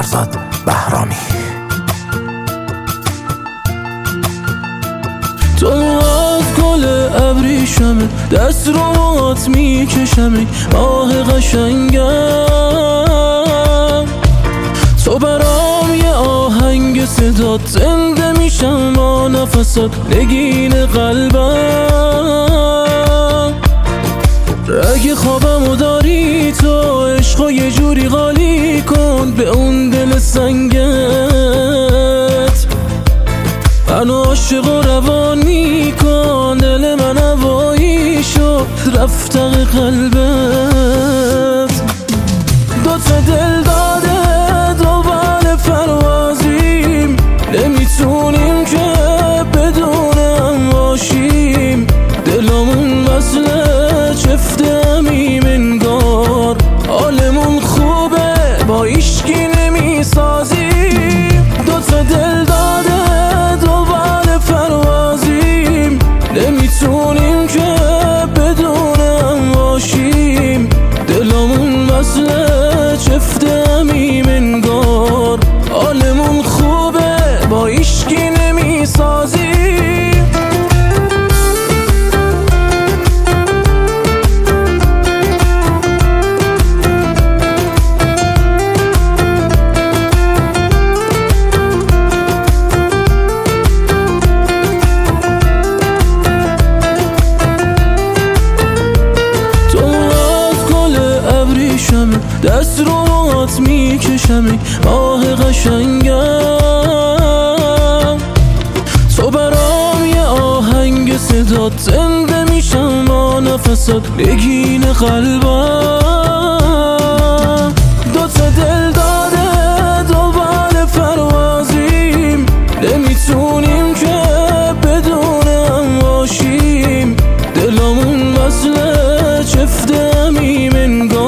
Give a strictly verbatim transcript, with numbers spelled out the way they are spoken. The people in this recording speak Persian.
بهزاد بهرامی. تو از گل ابریشمه، دست رو هات میکشم ماه قشنگم. تو برام یه آهنگ صدات، زنده میشم با نفسات، نگین قلبم. اگه خوابمو داری تو، عشقو یه جوری غالی کن به اون دل سنگت. منو عاشق و روانی کن، دل من هوایی شد رفت دق قلبت. دوتا دل داده دوباره پروازیم، نمیتونیم که بدون هم باشیم. دلمون مثل چفت همیم انگار، حالمون خوبه با ایشکی نمیسازیم. دوتا دل داده دوباره پروازیم، نمیتونیم که بدون هم باشیم. دلمون مثل چفت همیم انگار، حالمون خوبه با ایشکی نمیسازیم. دست رو هات میکشم ماه قشنگم. تو برام یه آهنگ صدات، زنده میشم با نفسات، نگین قلبم. دوتا دل داده دوباره پروازیم، نمیتونیم که بدون هم باشیم. دلمون مثل چفت همیم انگار،